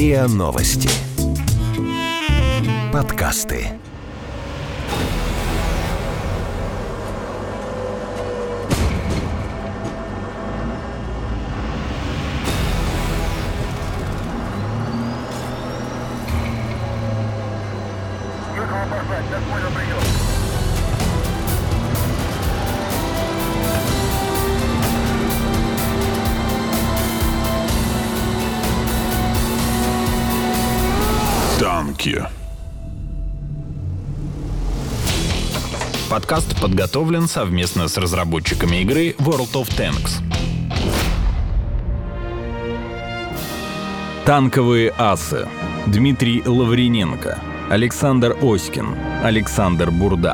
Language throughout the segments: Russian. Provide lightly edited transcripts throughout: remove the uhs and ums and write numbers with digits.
РИА Новости. Подкасты. Танки. Подкаст подготовлен совместно с разработчиками игры World of Tanks. Танковые асы. Дмитрий Лавриненко, Александр Оськин, Александр Бурда.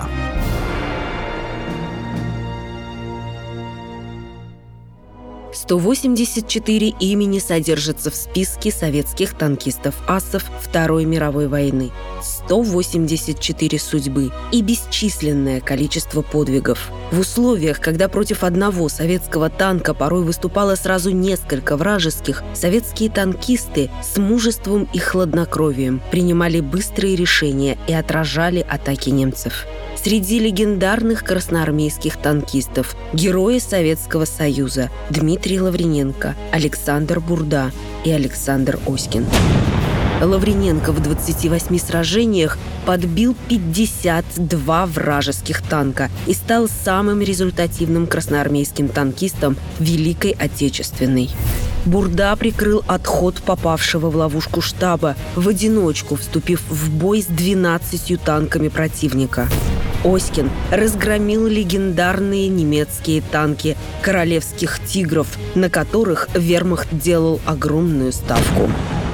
184 имени содержатся в списке советских танкистов-асов Второй мировой войны. 184 судьбы и бесчисленное количество подвигов. В условиях, когда против одного советского танка порой выступало сразу несколько вражеских, советские танкисты с мужеством и хладнокровием принимали быстрые решения и отражали атаки немцев. Среди легендарных красноармейских танкистов герои Советского Союза Дмитрий Лавриненко, Александр Бурда и Александр Оськин. Лавриненко в 28 сражениях подбил 52 вражеских танка и стал самым результативным красноармейским танкистом Великой Отечественной. Бурда прикрыл отход попавшего в ловушку штаба, в одиночку вступив в бой с 12 танками противника. Оськин разгромил легендарные немецкие танки королевских «Тигров», на которых вермахт делал огромную ставку.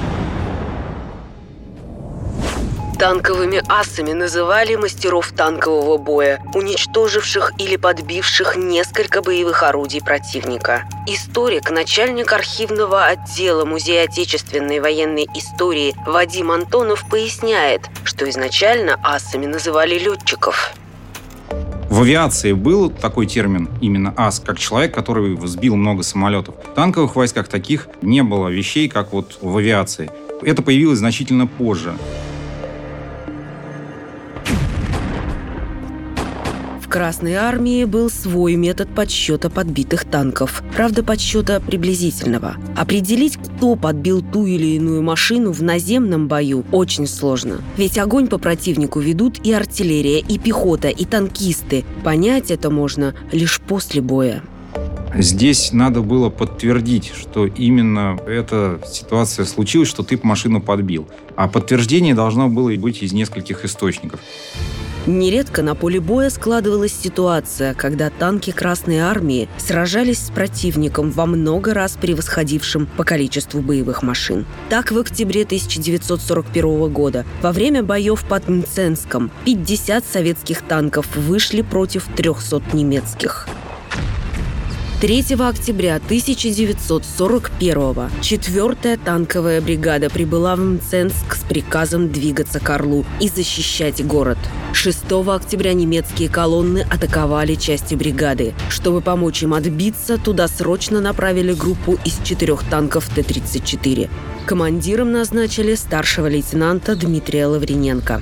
Танковыми асами называли мастеров танкового боя, уничтоживших или подбивших несколько боевых орудий противника. Историк, начальник архивного отдела Музея отечественной военной истории Вадим Антонов поясняет, что изначально асами называли летчиков. В авиации был такой термин, именно ас, как человек, который сбил много самолетов. В танковых войсках таких не было вещей, как вот в авиации. Это появилось значительно позже. В Красной армии был свой метод подсчета подбитых танков. Правда, подсчета приблизительного. Определить, кто подбил ту или иную машину в наземном бою, очень сложно. Ведь огонь по противнику ведут и артиллерия, и пехота, и танкисты. Понять это можно лишь после боя. Здесь надо было подтвердить, что именно эта ситуация случилась, что ты машину подбил. А подтверждение должно было быть из нескольких источников. Нередко на поле боя складывалась ситуация, когда танки Красной армии сражались с противником, во много раз превосходившим по количеству боевых машин. Так, в октябре 1941 года во время боев под Мценском 50 советских танков вышли против 300 немецких. 3 октября 1941-го 4-я танковая бригада прибыла в Мценск с приказом двигаться к Орлу и защищать город. 6 октября немецкие колонны атаковали части бригады. Чтобы помочь им отбиться, туда срочно направили группу из 4 танков Т-34. Командиром назначили старшего лейтенанта Дмитрия Лавриненко.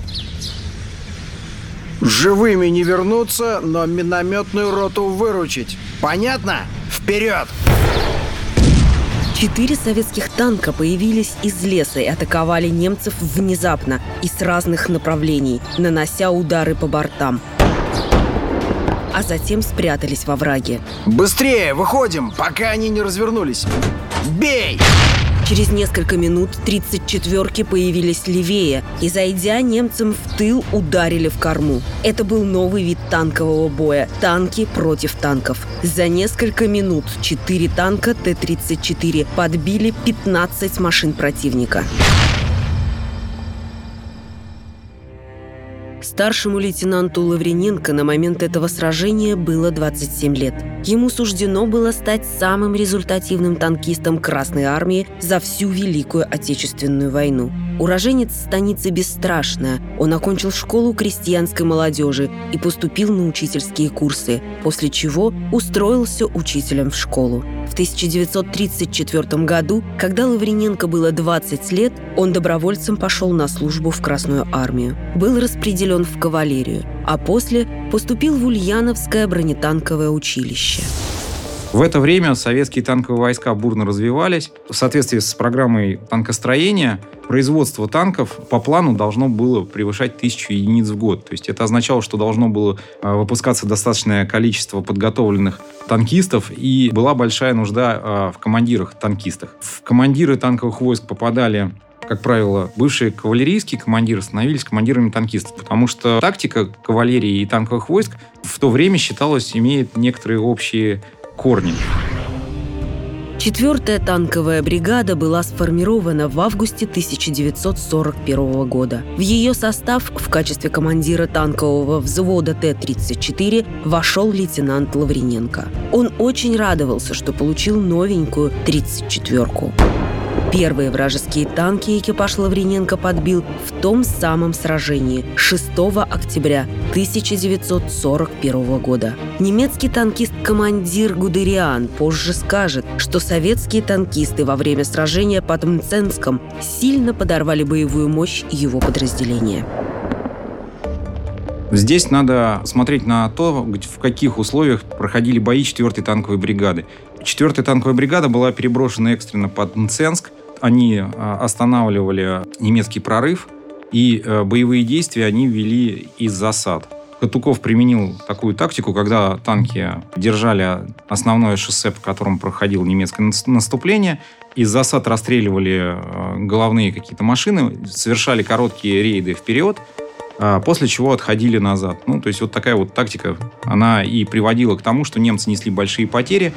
Живыми не вернуться, но минометную роту выручить. Понятно? Вперед! 4 советских танка появились из леса и атаковали немцев внезапно и с разных направлений, нанося удары по бортам. А затем спрятались во враге. Быстрее, выходим, пока они не развернулись. Бей! Через несколько минут 34-ки появились левее и, зайдя немцам в тыл, ударили в корму. Это был новый вид танкового боя – танки против танков. За несколько минут 4 танка Т-34 подбили 15 машин противника. Старшему лейтенанту Лавриненко на момент этого сражения было 27 лет. Ему суждено было стать самым результативным танкистом Красной армии за всю Великую Отечественную войну. Уроженец станицы Бесстрашная, он окончил школу крестьянской молодежи и поступил на учительские курсы, после чего устроился учителем в школу. В 1934 году, когда Лавриненко было 20 лет, он добровольцем пошел на службу в Красную армию. Был распределен в кавалерию, а после поступил в Ульяновское бронетанковое училище. В это время советские танковые войска бурно развивались. В соответствии с программой танкостроения производство танков по плану должно было превышать 1000 единиц в год. То есть это означало, что должно было выпускаться достаточное количество подготовленных танкистов, и была большая нужда в командирах-танкистах. В командиры танковых войск попадали, как правило, бывшие кавалерийские командиры становились командирами танкистов, потому что тактика кавалерии и танковых войск в то время считалось имеет некоторые общие корни. 4-я танковая бригада была сформирована в августе 1941 года. В ее состав в качестве командира танкового взвода Т-34 вошел лейтенант Лавриненко. Он очень радовался, что получил новенькую 34-ку. Первые вражеские танки экипаж Лавриненко подбил в том самом сражении 6 октября 1941 года. Немецкий танкист-командир Гудериан позже скажет, что советские танкисты во время сражения под Мценском сильно подорвали боевую мощь его подразделения. Здесь надо смотреть на то, в каких условиях проходили бои 4-й танковой бригады. 4-я танковая бригада была переброшена экстренно под Мценск. Они останавливали немецкий прорыв, и боевые действия они вели из засад. Катуков применил такую тактику, когда танки держали основное шоссе, по которому проходило немецкое наступление, из засад расстреливали головные какие-то машины, совершали короткие рейды вперед, после чего отходили назад. То есть вот такая вот тактика, она и приводила к тому, что немцы несли большие потери.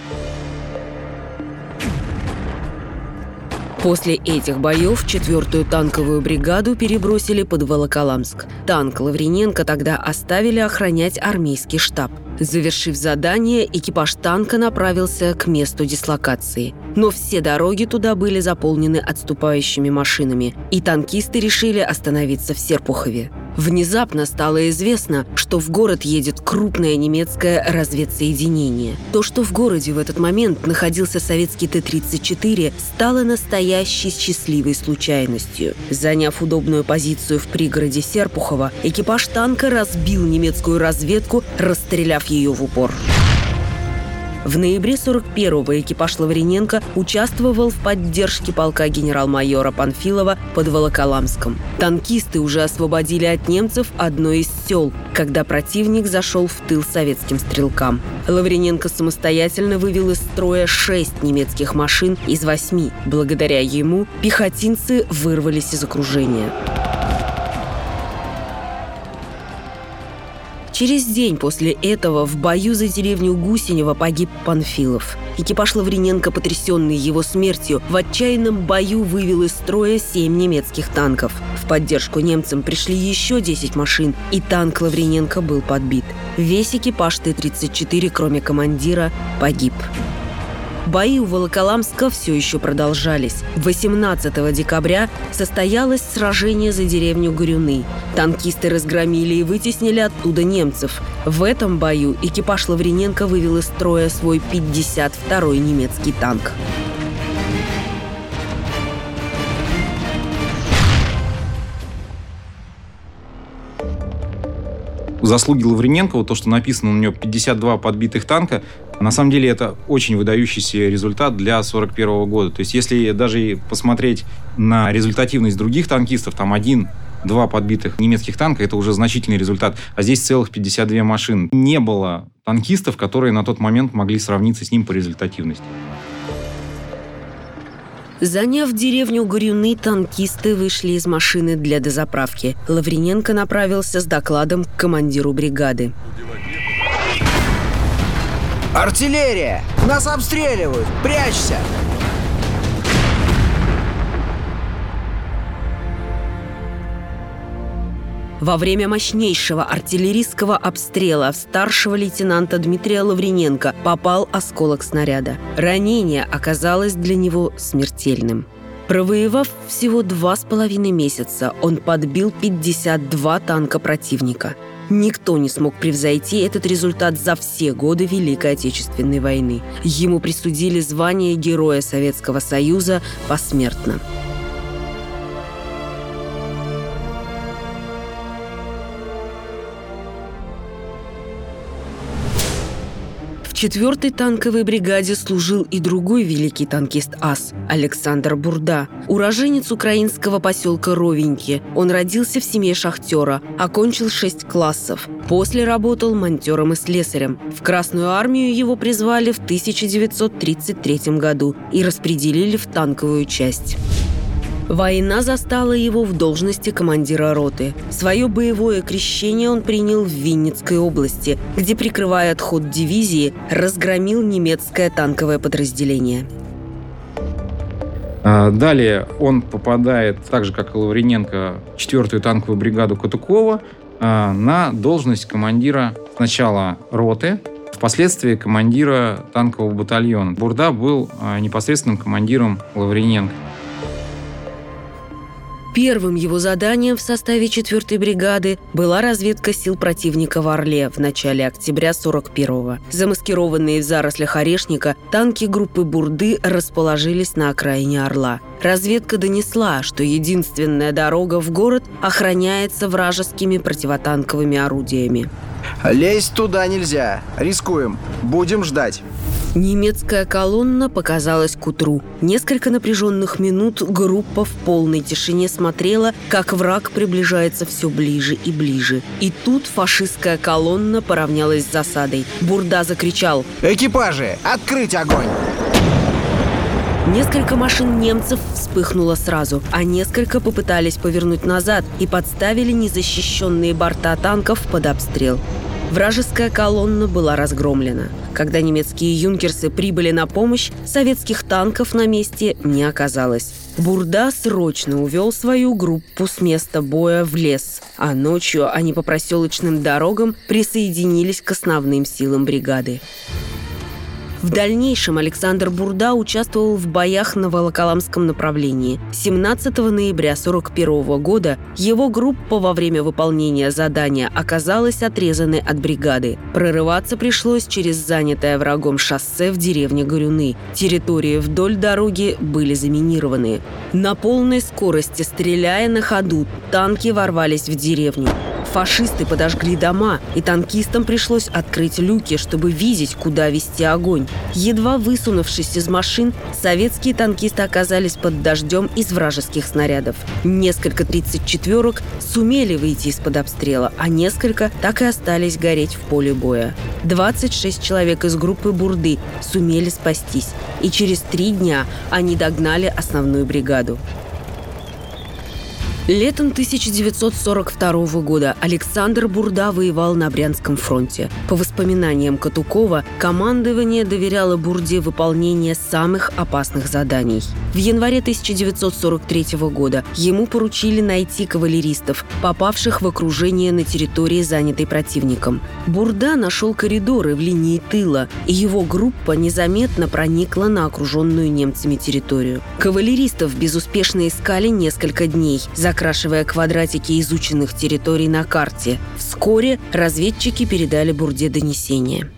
После этих боев 4-ю танковую бригаду перебросили под Волоколамск. Танк Лавриненко тогда оставили охранять армейский штаб. Завершив задание, экипаж танка направился к месту дислокации. Но все дороги туда были заполнены отступающими машинами, и танкисты решили остановиться в Серпухове. Внезапно стало известно, что в город едет крупное немецкое разведсоединение. То, что в городе в этот момент находился советский Т-34, стало настоящей счастливой случайностью. Заняв удобную позицию в пригороде Серпухова, экипаж танка разбил немецкую разведку, расстреляв ее в упор. В ноябре 41-го экипаж Лавриненко участвовал в поддержке полка генерал-майора Панфилова под Волоколамском. Танкисты уже освободили от немцев одно из сел, когда противник зашел в тыл советским стрелкам. Лавриненко самостоятельно вывел из строя 6 немецких машин из 8. Благодаря ему пехотинцы вырвались из окружения. Через день после этого в бою за деревню Гусенево погиб Панфилов. Экипаж Лавриненко, потрясенный его смертью, в отчаянном бою вывел из строя 7 немецких танков. В поддержку немцам пришли еще 10 машин, и танк Лавриненко был подбит. Весь экипаж Т-34, кроме командира, погиб. Бои у Волоколамска все еще продолжались. 18 декабря состоялось сражение за деревню Горюны. Танкисты разгромили и вытеснили оттуда немцев. В этом бою экипаж Лавриненко вывел из строя свой 52-й немецкий танк. Заслуги Лавриненко, то, что написано у него 52 подбитых танка, на самом деле это очень выдающийся результат для 1941 года. То есть если даже посмотреть на результативность других танкистов, там 1-2 подбитых немецких танка, это уже значительный результат. А здесь целых 52 машин. Не было танкистов, которые на тот момент могли сравниться с ним по результативности. Заняв деревню Горюны, танкисты вышли из машины для дозаправки. Лавриненко направился с докладом к командиру бригады. Артиллерия! Нас обстреливают! Прячься! Во время мощнейшего артиллерийского обстрела в старшего лейтенанта Дмитрия Лавриненко попал осколок снаряда. Ранение оказалось для него смертельным. Провоевав всего 2,5 месяца, он подбил 52 танка противника. Никто не смог превзойти этот результат за все годы Великой Отечественной войны. Ему присудили звание Героя Советского Союза посмертно. В 4-й танковой бригаде служил и другой великий танкист АС – Александр Бурда. Уроженец украинского поселка Ровеньки. Он родился в семье шахтера, окончил 6 классов. После работал монтером и слесарем. В Красную армию его призвали в 1933 году и распределили в танковую часть. Война застала его в должности командира роты. Свое боевое крещение он принял в Винницкой области, где, прикрывая отход дивизии, разгромил немецкое танковое подразделение. Далее он попадает, так же как и Лавриненко, в 4-ю танковую бригаду Катукова на должность командира сначала роты, впоследствии командира танкового батальона. Бурда был непосредственным командиром Лавриненко. Первым его заданием в составе 4-й бригады была разведка сил противника в Орле в начале октября 41-го. Замаскированные в зарослях орешника, танки группы Бурды расположились на окраине Орла. Разведка донесла, что единственная дорога в город охраняется вражескими противотанковыми орудиями. Лезть туда нельзя. Рискуем. Будем ждать. Немецкая колонна показалась к утру. Несколько напряженных минут группа в полной тишине смотрела, как враг приближается все ближе и ближе. И тут фашистская колонна поравнялась с засадой. Бурда закричал: «Экипажи, открыть огонь!» Несколько машин немцев вспыхнуло сразу, а несколько попытались повернуть назад и подставили незащищенные борта танков под обстрел. Вражеская колонна была разгромлена. Когда немецкие юнкерсы прибыли на помощь, советских танков на месте не оказалось. Бурда срочно увел свою группу с места боя в лес, а ночью они по проселочным дорогам присоединились к основным силам бригады. В дальнейшем Александр Бурда участвовал в боях на Волоколамском направлении. 17 ноября 1941 года его группа во время выполнения задания оказалась отрезанной от бригады. Прорываться пришлось через занятое врагом шоссе в деревне Горюны. Территории вдоль дороги были заминированы. На полной скорости, стреляя на ходу, танки ворвались в деревню. Фашисты подожгли дома, и танкистам пришлось открыть люки, чтобы видеть, куда вести огонь. Едва высунувшись из машин, советские танкисты оказались под дождем из вражеских снарядов. Несколько 34-ок сумели выйти из-под обстрела, а несколько так и остались гореть в поле боя. 26 человек из группы Бурды сумели спастись, и через 3 дня они догнали основную бригаду. Летом 1942 года Александр Бурда воевал на Брянском фронте. По воспоминаниям Катукова, командование доверяло Бурде выполнение самых опасных заданий. В январе 1943 года ему поручили найти кавалеристов, попавших в окружение на территории, занятой противником. Бурда нашел коридоры в линии тыла, и его группа незаметно проникла на окруженную немцами территорию. Кавалеристов безуспешно искали несколько дней, закрашивая квадратики изученных территорий на карте. Вскоре разведчики передали Бурде донесение.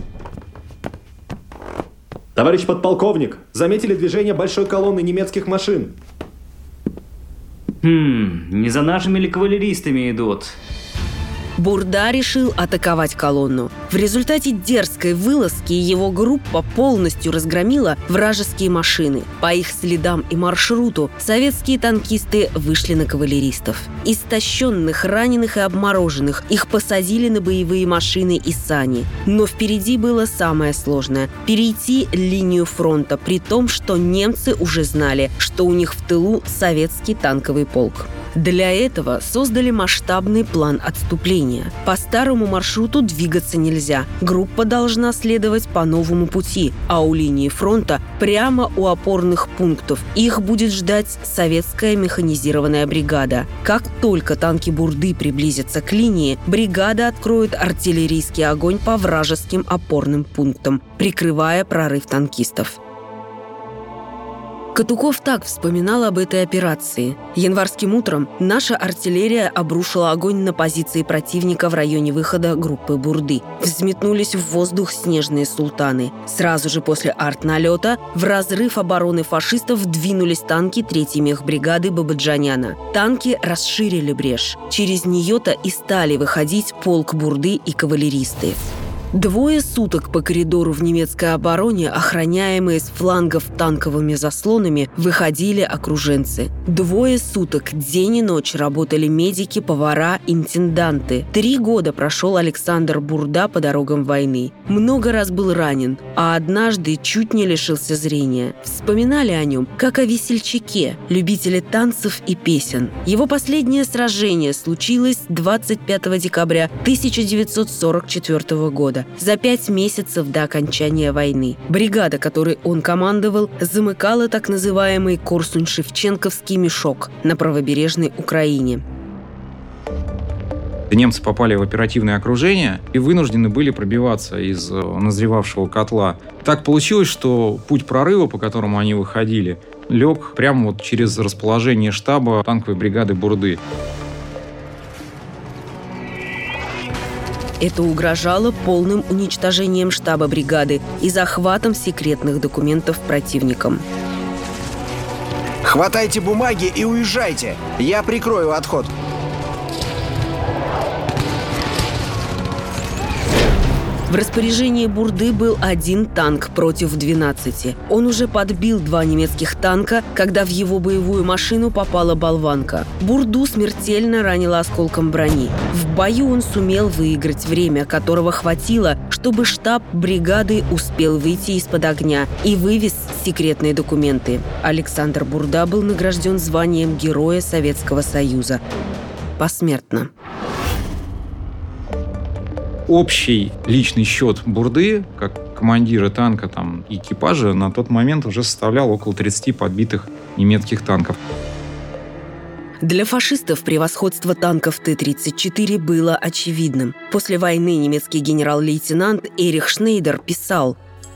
Товарищ подполковник, заметили движение большой колонны немецких машин. Не за нашими ли кавалеристами идут? Бурда решил атаковать колонну. В результате дерзкой вылазки его группа полностью разгромила вражеские машины. По их следам и маршруту советские танкисты вышли на кавалеристов. Истощенных, раненых и обмороженных их посадили на боевые машины и сани. Но впереди было самое сложное – перейти линию фронта, при том, что немцы уже знали, что у них в тылу советский танковый полк. Для этого создали масштабный план отступления. По старому маршруту двигаться нельзя. Группа должна следовать по новому пути, а у линии фронта прямо у опорных пунктов их будет ждать советская механизированная бригада. Как только танки Бурды приблизятся к линии, бригада откроет артиллерийский огонь по вражеским опорным пунктам, прикрывая прорыв танкистов. Катуков так вспоминал об этой операции. Январским утром наша артиллерия обрушила огонь на позиции противника в районе выхода группы Бурды. Взметнулись в воздух снежные султаны. Сразу же после артналета в разрыв обороны фашистов двинулись танки 3-й мехбригады Бабаджаняна. Танки расширили брешь. Через нее-то и стали выходить полк Бурды и кавалеристы. 2 суток по коридору в немецкой обороне, охраняемые с флангов танковыми заслонами, выходили окруженцы. 2 суток день и ночь работали медики, повара, интенданты. 3 года прошел Александр Бурда по дорогам войны. Много раз был ранен, а однажды чуть не лишился зрения. Вспоминали о нем, как о весельчаке, любителе танцев и песен. Его последнее сражение случилось 25 декабря 1944 года. За 5 месяцев до окончания войны. Бригада, которой он командовал, замыкала так называемый Корсунь-Шевченковский мешок на правобережной Украине. Немцы попали в оперативное окружение и вынуждены были пробиваться из назревавшего котла. Так получилось, что путь прорыва, по которому они выходили, лег прямо вот через расположение штаба танковой бригады Бурды. Это угрожало полным уничтожением штаба бригады и захватом секретных документов противником. Хватайте бумаги и уезжайте. Я прикрою отход. В распоряжении Бурды был 1 танк против 12. Он уже подбил 2 немецких танка, когда в его боевую машину попала болванка. Бурду смертельно ранило осколком брони. В бою он сумел выиграть время, которого хватило, чтобы штаб бригады успел выйти из-под огня и вывез секретные документы. Александр Бурда был награжден званием Героя Советского Союза. Посмертно. Общий личный счет Бурды, как командира танка и экипажа, на тот момент уже составлял около 30 подбитых немецких танков. Для фашистов превосходство танков Т-34 было очевидным. После войны немецкий генерал-лейтенант Эрих Шнейдер писал: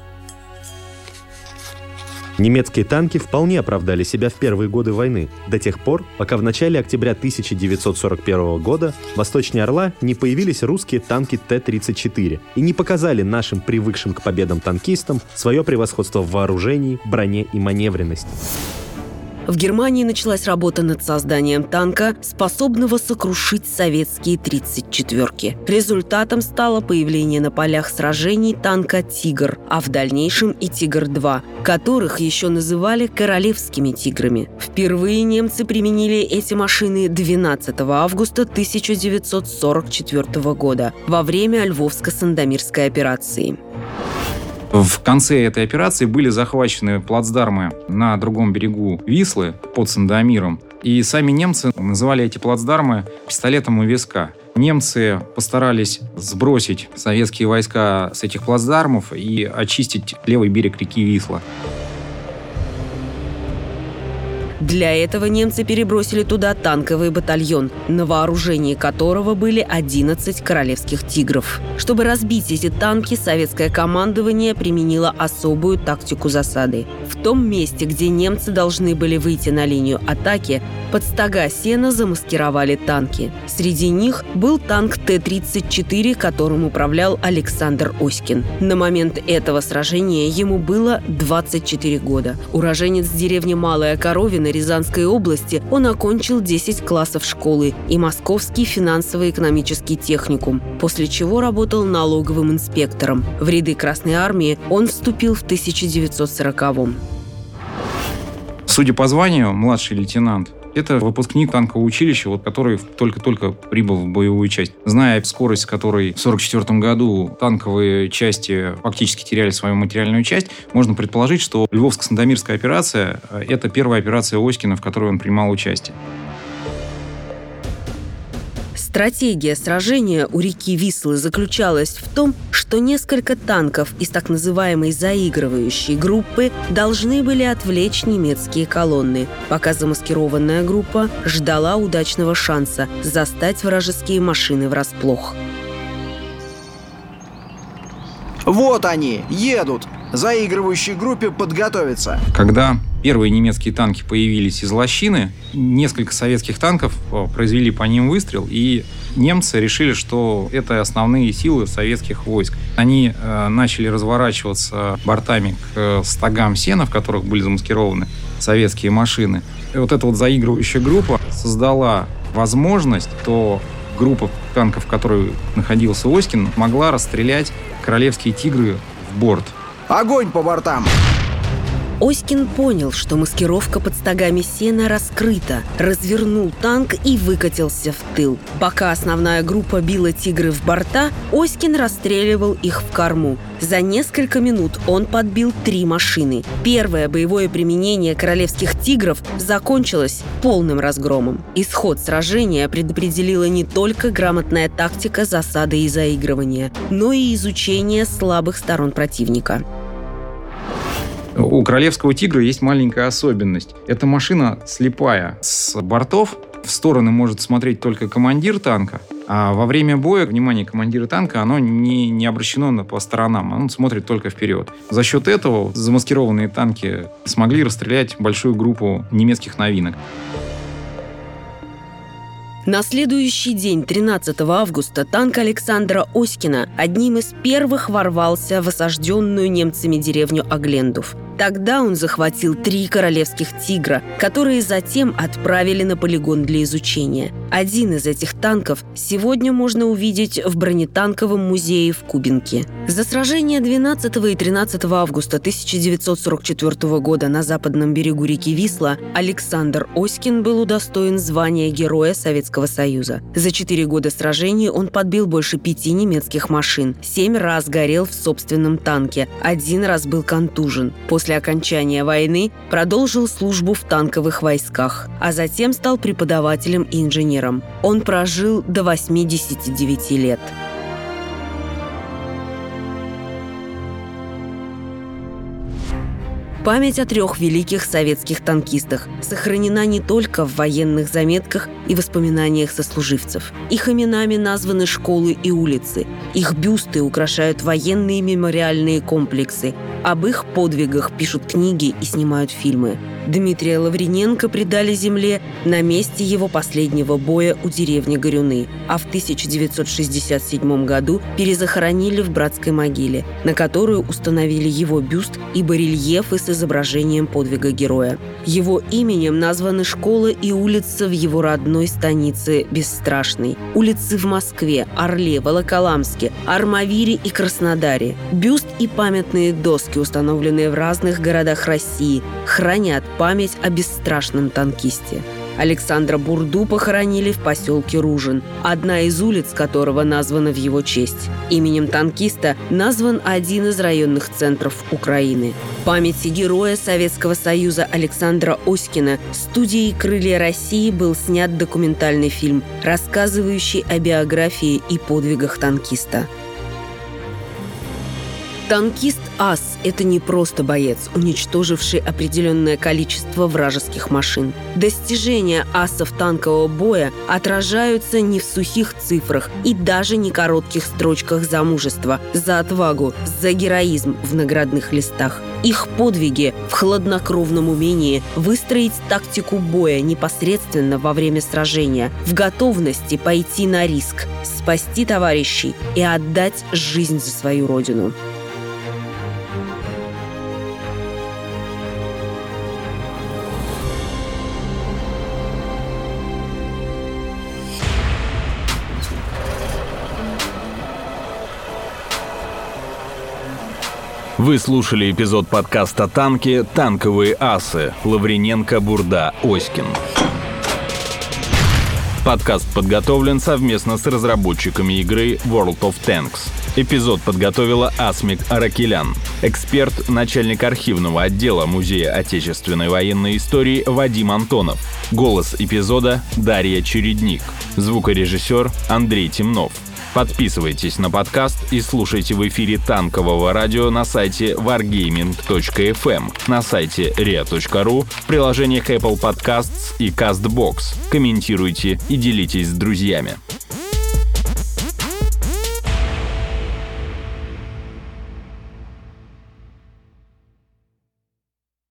Немецкие танки вполне оправдали себя в первые годы войны, до тех пор, пока в начале октября 1941 года восточнее Орла не появились русские танки Т-34 и не показали нашим привыкшим к победам танкистам свое превосходство в вооружении, броне и маневренности. В Германии началась работа над созданием танка, способного сокрушить советские 34-ки. Результатом стало появление на полях сражений танка «Тигр», а в дальнейшем и «Тигр-2», которых еще называли «королевскими тиграми». Впервые немцы применили эти машины 12 августа 1944 года во время Львовско-Сандомирской операции. В конце этой операции были захвачены плацдармы на другом берегу Вислы под Сандомиром. И сами немцы называли эти плацдармы «пистолетом у виска». Немцы постарались сбросить советские войска с этих плацдармов и очистить левый берег реки Висла. Для этого немцы перебросили туда танковый батальон, на вооружении которого были 11 королевских «Тигров». Чтобы разбить эти танки, советское командование применило особую тактику засады. В том месте, где немцы должны были выйти на линию атаки, под стога сена замаскировали танки. Среди них был танк Т-34, которым управлял Александр Оськин. На момент этого сражения ему было 24 года. Уроженец деревни Малая Коровина Рязанской области, он окончил 10 классов школы и Московский финансово-экономический техникум, после чего работал налоговым инспектором. В ряды Красной армии он вступил в 1940-м. Судя по званию, младший лейтенант. Это выпускник танкового училища, который только-только прибыл в боевую часть. Зная скорость, с которой в 1944 году танковые части фактически теряли свою материальную часть, можно предположить, что Львовско-Сандомирская операция – это первая операция Оськина, в которой он принимал участие. Стратегия сражения у реки Вислы заключалась в том, что несколько танков из так называемой заигрывающей группы должны были отвлечь немецкие колонны, пока замаскированная группа ждала удачного шанса застать вражеские машины врасплох. Вот они, едут! Заигрывающей группе подготовиться. Когда первые немецкие танки появились из лощины, несколько советских танков произвели по ним выстрел, и немцы решили, что это основные силы советских войск. Они начали разворачиваться бортами к стогам сена, в которых были замаскированы советские машины. И вот эта вот заигрывающая группа создала возможность, то группа танков, в которой находился Оськин, могла расстрелять королевские «Тигры» в борт. Огонь по бортам! Оськин понял, что маскировка под стогами сена раскрыта, развернул танк и выкатился в тыл. Пока основная группа била «Тигры» в борта, Оськин расстреливал их в корму. За несколько минут он подбил 3 машины. Первое боевое применение королевских «Тигров» закончилось полным разгромом. Исход сражения предопределила не только грамотная тактика засады и заигрывания, но и изучение слабых сторон противника. У королевского «Тигра» есть маленькая особенность. Эта машина слепая. С бортов в стороны может смотреть только командир танка, а во время боя внимание командира танка оно не обращено по сторонам, он смотрит только вперед. За счет этого замаскированные танки смогли расстрелять большую группу немецких новинок. На следующий день, 13 августа, танк Александра Оськина одним из первых ворвался в осажденную немцами деревню Оглендов. Тогда он захватил 3 королевских «Тигра», которые затем отправили на полигон для изучения. Один из этих танков сегодня можно увидеть в бронетанковом музее в Кубинке. За сражение 12 и 13 августа 1944 года на западном берегу реки Висла Александр Оськин был удостоен звания Героя Советского Союза. За 4 года сражений он подбил больше 5 немецких машин, 7 раз горел в собственном танке, 1 раз был контужен. После окончания войны продолжил службу в танковых войсках, а затем стал преподавателем и инженером. Он прожил до 89 лет. Память о 3 великих советских танкистах сохранена не только в военных заметках и воспоминаниях сослуживцев. Их именами названы школы и улицы. Их бюсты украшают военные мемориальные комплексы. Об их подвигах пишут книги и снимают фильмы. Дмитрия Лавриненко предали земле на месте его последнего боя у деревни Горюны, а в 1967 году перезахоронили в братской могиле, на которую установили его бюст и барельефы с изображением подвига героя. Его именем названы школа и улица в его родной станице Бесстрашной, улицы в Москве, Орле, Волоколамске, Армавире и Краснодаре. Бюст и памятные доски, установленные в разных городах России, хранят память о бесстрашном танкисте. Александра Бурду похоронили в поселке Ружин, одна из улиц которого названа в его честь. Именем танкиста назван один из районных центров Украины. В памяти Героя Советского Союза Александра Оськина студией «Крылья России» был снят документальный фильм, рассказывающий о биографии и подвигах танкиста. Танкист ас – это не просто боец, уничтоживший определенное количество вражеских машин. Достижения асов танкового боя отражаются не в сухих цифрах и даже не коротких строчках за мужество, за отвагу, за героизм в наградных листах. Их подвиги в хладнокровном умении выстроить тактику боя непосредственно во время сражения, в готовности пойти на риск, спасти товарищей и отдать жизнь за свою родину. Вы слушали эпизод подкаста «Танки. Танковые асы». Лавриненко, Бурда, Оськин. Подкаст подготовлен совместно с разработчиками игры World of Tanks. Эпизод подготовила Асмик Аракелян. Эксперт, начальник архивного отдела Музея отечественной военной истории Вадим Антонов. Голос эпизода Дарья Чередник. Звукорежиссер Андрей Темнов. Подписывайтесь на подкаст и слушайте в эфире танкового радио на сайте wargaming.fm, на сайте ria.ru, в приложениях Apple Podcasts и CastBox. Комментируйте и делитесь с друзьями.